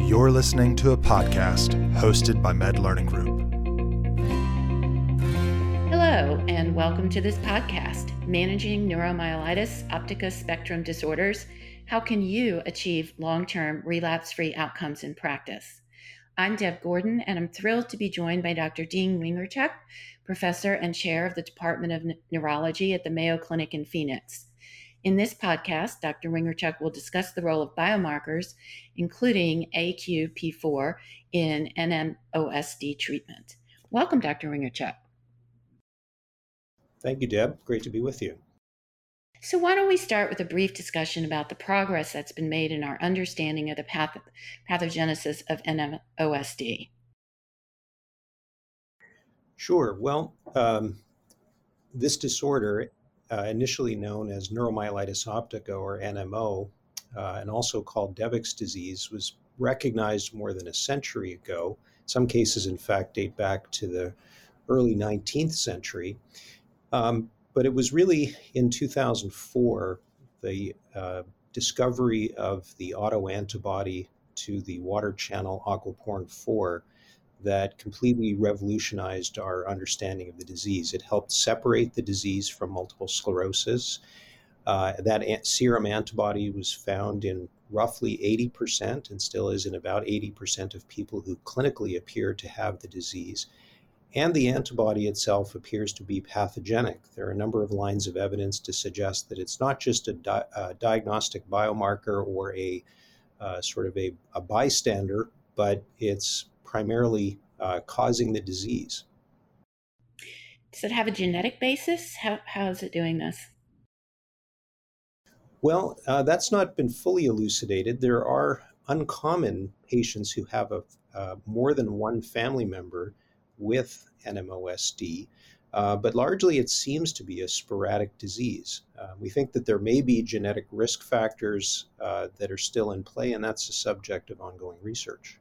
You're listening to a podcast hosted by Med Learning Group. Hello, and welcome to this podcast, Managing Neuromyelitis Optica Spectrum Disorders. How can you achieve long-term relapse-free outcomes in practice? I'm Deb Gordon, and I'm thrilled to be joined by Dr. Dean Wingerchuk, professor and chair of the Department of Neurology at the Mayo Clinic in Phoenix. In this podcast, Dr. Wingerchuk will discuss the role of biomarkers, including AQP4, in NMOSD treatment. Welcome, Dr. Wingerchuk. Thank you, Deb. Great to be with you. So why don't we start with a brief discussion about the progress that's been made in our understanding of the pathogenesis of NMOSD? Sure. Well, this disorder, initially known as neuromyelitis optica, or NMO, and also called Devick's disease, was recognized more than a century ago. Some cases, in fact, date back to the early 19th century. But it was really in 2004, the discovery of the autoantibody to the water channel aquaporin 4 that completely revolutionized our understanding of the disease. It helped separate the disease from multiple sclerosis. That serum antibody was found in roughly 80% and still is in about 80% of people who clinically appear to have the disease. And the antibody itself appears to be pathogenic. There are a number of lines of evidence to suggest that it's not just a diagnostic biomarker or a sort of a bystander, but it's primarily causing the disease. Does it have a genetic basis? How is it doing this? Well, that's not been fully elucidated. There are uncommon patients who have more than one family member with NMOSD, but largely it seems to be a sporadic disease. We think that there may be genetic risk factors that are still in play, and that's the subject of ongoing research.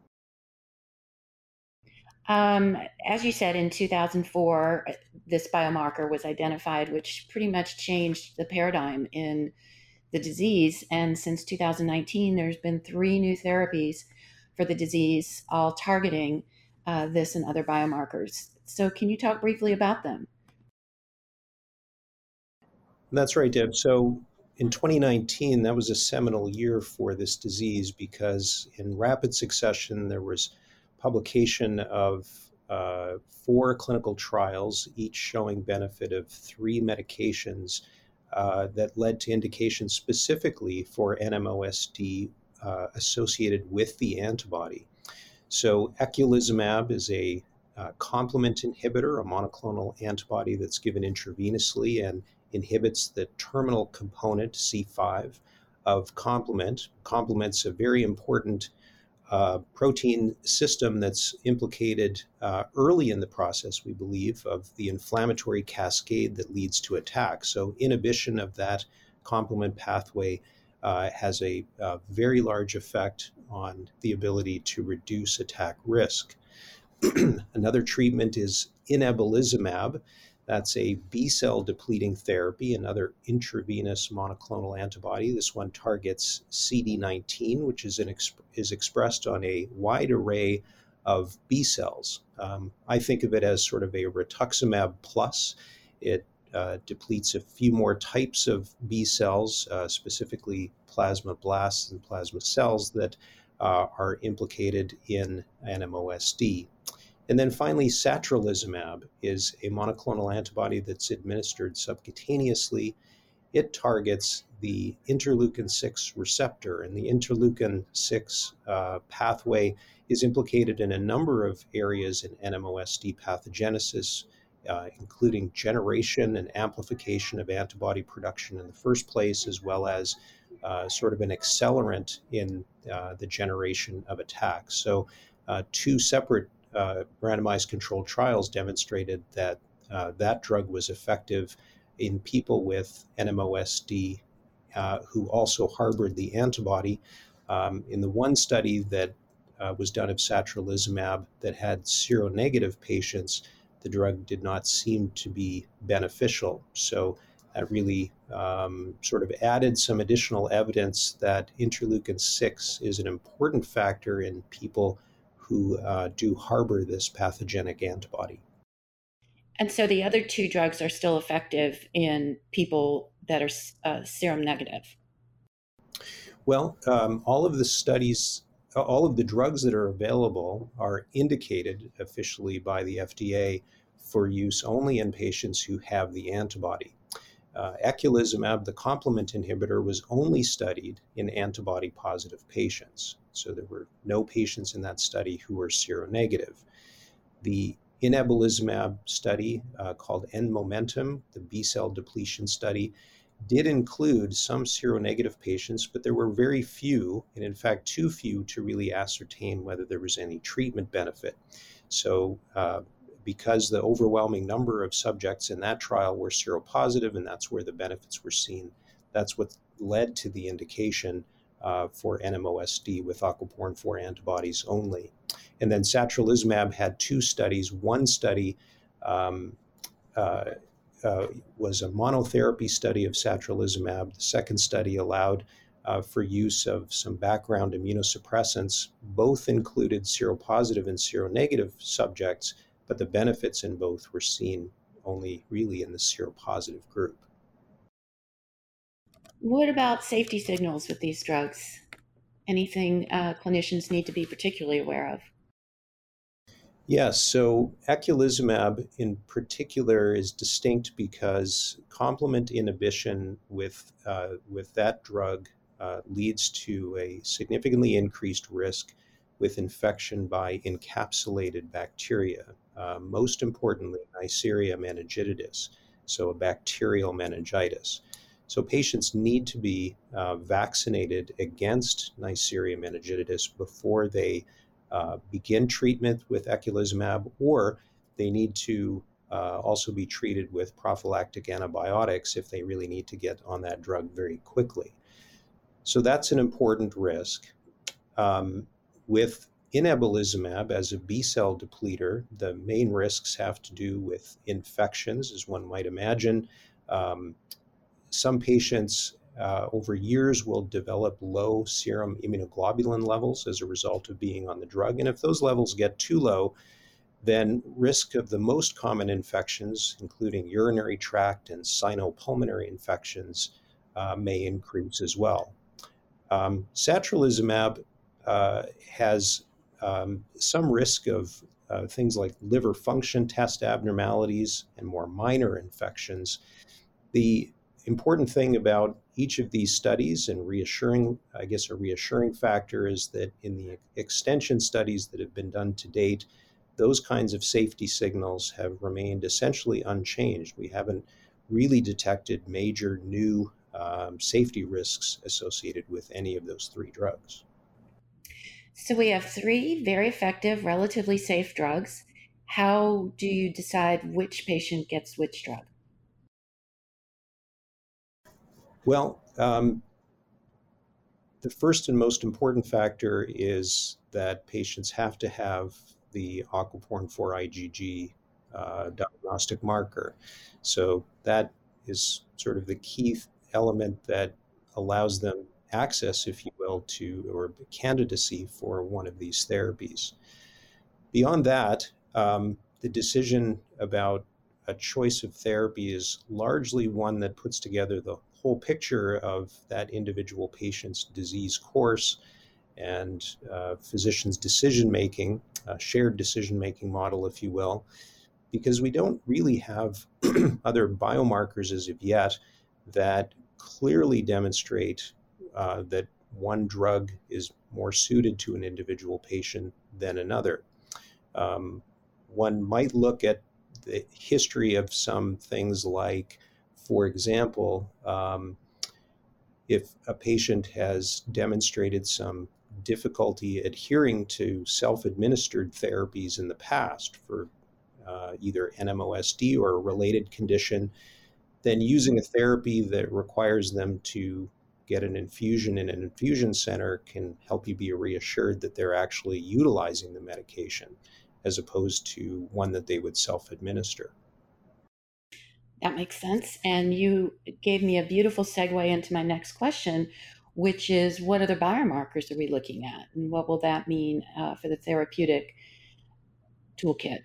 As you said, in 2004, this biomarker was identified, which pretty much changed the paradigm in the disease. And since 2019, there's been 3 new therapies for the disease, all targeting this and other biomarkers. So can you talk briefly about them? That's right, Deb. So in 2019, that was a seminal year for this disease because in rapid succession, there was publication of 4 clinical trials, each showing benefit of 3 medications that led to indications specifically for NMOSD associated with the antibody. So eculizumab is a complement inhibitor, a monoclonal antibody that's given intravenously and inhibits the terminal component, C5, of complement. Complement's a very important protein system that's implicated early in the process, we believe, of the inflammatory cascade that leads to attack. So inhibition of that complement pathway has a very large effect on the ability to reduce attack risk. Another treatment is inebilizumab. That's a B-cell depleting therapy, another intravenous monoclonal antibody. This one targets CD19, which is expressed on a wide array of B cells. I think of it as sort of a rituximab plus. It depletes a few more types of B cells, specifically plasmablasts and plasma cells that are implicated in NMOSD. And then finally, satralizumab is a monoclonal antibody that's administered subcutaneously. It targets the interleukin-6 receptor, and the interleukin-6 pathway is implicated in a number of areas in NMOSD pathogenesis, including generation and amplification of antibody production in the first place, as well as sort of an accelerant in the generation of attacks. So 2 separate randomized controlled trials demonstrated that that drug was effective in people with NMOSD who also harbored the antibody. In the one study that was done of satralizumab that had seronegative patients, the drug did not seem to be beneficial. So that really sort of added some additional evidence that interleukin 6 is an important factor in people who do harbor this pathogenic antibody. And so the other two drugs are still effective in people that are serum negative. Well, all of the studies, all of the drugs that are available are indicated officially by the FDA for use only in patients who have the antibody. Eculizumab, the complement inhibitor, was only studied in antibody-positive patients. So there were no patients in that study who were seronegative. The inebilizumab study, called N-Momentum, the B-cell depletion study, did include some seronegative patients, but there were very few, and in fact, too few to really ascertain whether there was any treatment benefit. So because the overwhelming number of subjects in that trial were seropositive, and that's where the benefits were seen, that's what led to the indication for NMOSD with aquaporin 4 antibodies only. And then satralizumab had two studies. One study was a monotherapy study of satralizumab. The second study allowed for use of some background immunosuppressants. Both included seropositive and seronegative subjects, but the benefits in both were seen only really in the seropositive group. What about safety signals with these drugs? Anything clinicians need to be particularly aware of? Yes, so eculizumab in particular is distinct because complement inhibition with that drug leads to a significantly increased risk with infection by encapsulated bacteria, most importantly, Neisseria meningitidis, so a bacterial meningitis. So patients need to be vaccinated against Neisseria meningitidis before they begin treatment with eculizumab, or they need to also be treated with prophylactic antibiotics if they really need to get on that drug very quickly. So that's an important risk. With inebilizumab as a B-cell depleter, the main risks have to do with infections, as one might imagine. Some patients over years will develop low serum immunoglobulin levels as a result of being on the drug. And if those levels get too low, then risk of the most common infections, including urinary tract and sinopulmonary infections, may increase as well. Satralizumab has some risk of things like liver function test abnormalities and more minor infections. The important thing about each of these studies, and I guess a reassuring factor, is that in the extension studies that have been done to date, those kinds of safety signals have remained essentially unchanged. We haven't really detected major new safety risks associated with any of those three drugs. So we have three very effective, relatively safe drugs. How do you decide which patient gets which drug? Well, the first and most important factor is that patients have to have the aquaporin 4 IgG diagnostic marker. So that is sort of the key element that allows them access, if you will, to or candidacy for one of these therapies. Beyond that, the decision about a choice of therapy is largely one that puts together the whole picture of that individual patient's disease course and physician's decision-making, shared decision-making model, if you will, because we don't really have other biomarkers as of yet that clearly demonstrate that one drug is more suited to an individual patient than another. One might look at the history of some things like, for example, if a patient has demonstrated some difficulty adhering to self-administered therapies in the past for either NMOSD or a related condition, then using a therapy that requires them to get an infusion in an infusion center can help you be reassured that they're actually utilizing the medication as opposed to one that they would self-administer. That makes sense. And you gave me a beautiful segue into my next question, which is what other biomarkers are we looking at? And what will that mean for the therapeutic toolkit?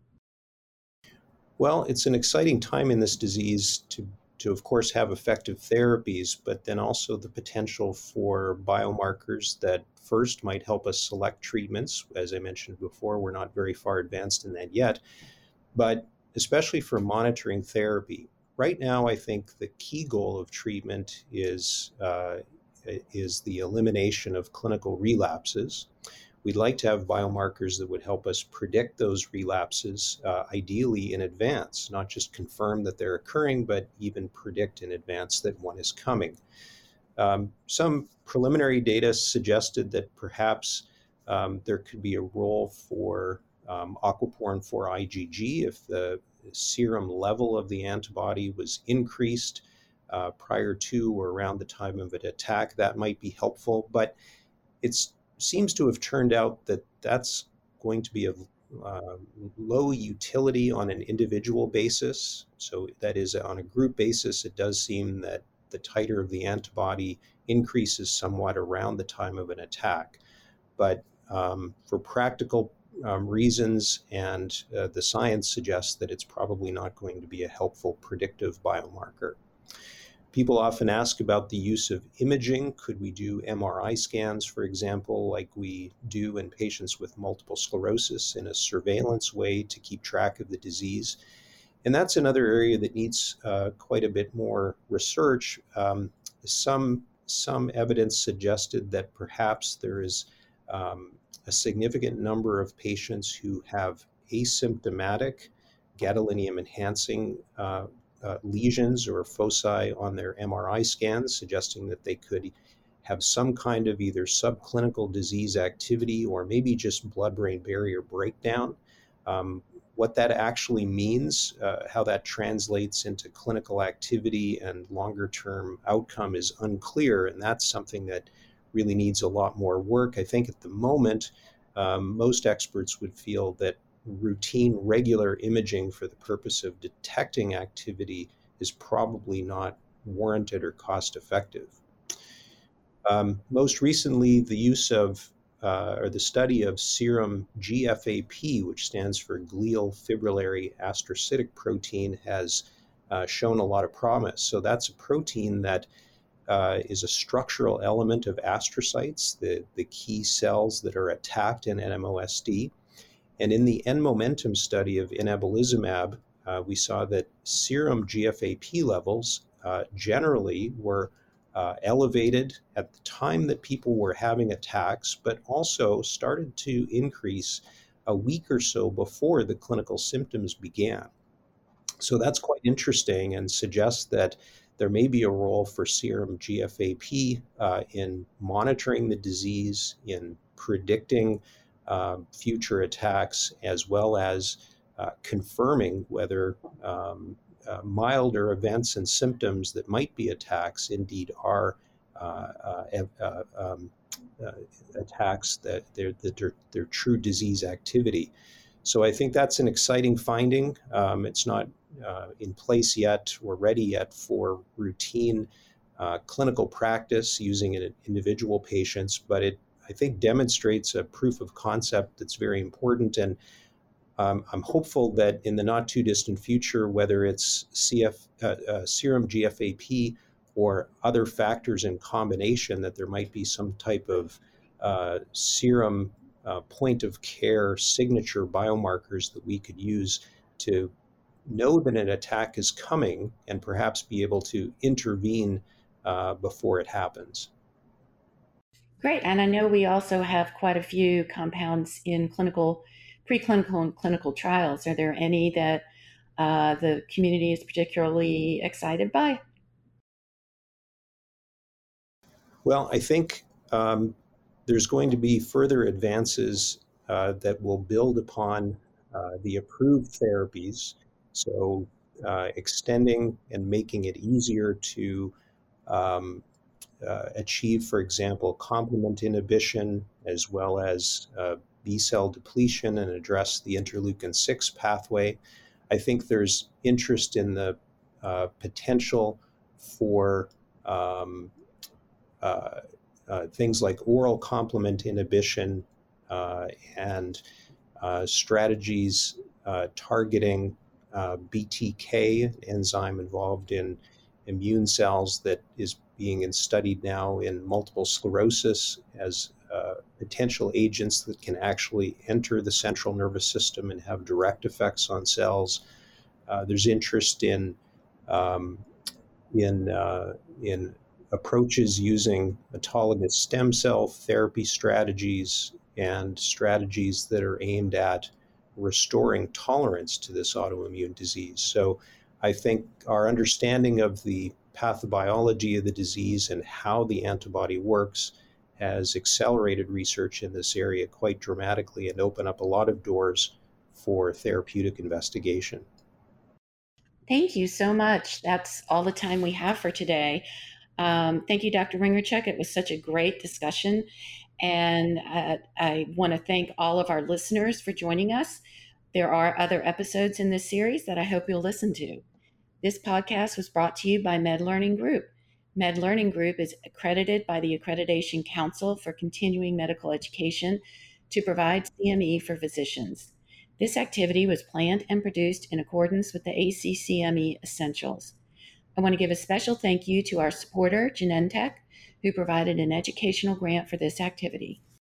Well, it's an exciting time in this disease to of course, have effective therapies, but then also the potential for biomarkers that first might help us select treatments. As I mentioned before, we're not very far advanced in that yet, but especially for monitoring therapy. Right now, I think the key goal of treatment is the elimination of clinical relapses. We'd like to have biomarkers that would help us predict those relapses, ideally in advance, not just confirm that they're occurring, but even predict in advance that one is coming. Some preliminary data suggested that perhaps there could be a role for aquaporin 4 IgG if the serum level of the antibody was increased prior to or around the time of an attack. That might be helpful, but it seems to have turned out that that's going to be of low utility on an individual basis. So that is, on a group basis, it does seem that the titer of the antibody increases somewhat around the time of an attack. But for practical reasons, and the science suggests that it's probably not going to be a helpful predictive biomarker. People often ask about the use of imaging. Could we do MRI scans, for example, like we do in patients with multiple sclerosis in a surveillance way to keep track of the disease? And that's another area that needs quite a bit more research. Some evidence suggested that perhaps there is a significant number of patients who have asymptomatic gadolinium enhancing lesions or foci on their MRI scans, suggesting that they could have some kind of either subclinical disease activity or maybe just blood-brain barrier breakdown. What that actually means, how that translates into clinical activity and longer-term outcome is unclear, and that's something that really needs a lot more work. I think at the moment, most experts would feel that routine, regular imaging for the purpose of detecting activity is probably not warranted or cost effective. Most recently, the use of or the study of serum GFAP, which stands for glial fibrillary astrocytic protein, has shown a lot of promise. So that's a protein that is a structural element of astrocytes, the key cells that are attacked in NMOSD. And in the N-Momentum study of inebilizumab, we saw that serum GFAP levels generally were elevated at the time that people were having attacks, but also started to increase a week or so before the clinical symptoms began. So that's quite interesting and suggests that there may be a role for serum GFAP in monitoring the disease, in predicting future attacks, as well as confirming whether milder events and symptoms that might be attacks indeed are attacks that they're true disease activity. So I think that's an exciting finding. It's not in place yet or ready yet for routine clinical practice using it in individual patients, but it, I think, demonstrates a proof of concept that's very important. And I'm hopeful that in the not too distant future, whether it's serum GFAP or other factors in combination, that there might be some type of serum point of care signature biomarkers that we could use to know that an attack is coming and perhaps be able to intervene before it happens. Great. And I know we also have quite a few compounds in preclinical and clinical trials. Are there any that the community is particularly excited by? Well, I think there's going to be further advances that will build upon the approved therapies. So extending and making it easier to achieve, for example, complement inhibition, as well as B cell depletion and address the interleukin 6 pathway. I think there's interest in the potential for things like oral complement inhibition and strategies targeting BTK, an enzyme involved in immune cells that is being studied now in multiple sclerosis as potential agents that can actually enter the central nervous system and have direct effects on cells. There's interest um, in approaches using autologous stem cell therapy strategies and strategies that are aimed at restoring tolerance to this autoimmune disease. So I think our understanding of the pathobiology of the disease and how the antibody works has accelerated research in this area quite dramatically and opened up a lot of doors for therapeutic investigation. Thank you so much. That's all the time we have for today. Thank you, Dr. Ringerchuk. It was such a great discussion. And I want to thank all of our listeners for joining us. There are other episodes in this series that I hope you'll listen to. This podcast was brought to you by MedLearning Group. MedLearning Group is accredited by the Accreditation Council for Continuing Medical Education to provide CME for physicians. This activity was planned and produced in accordance with the ACCME Essentials. I want to give a special thank you to our supporter, Genentech, who provided an educational grant for this activity.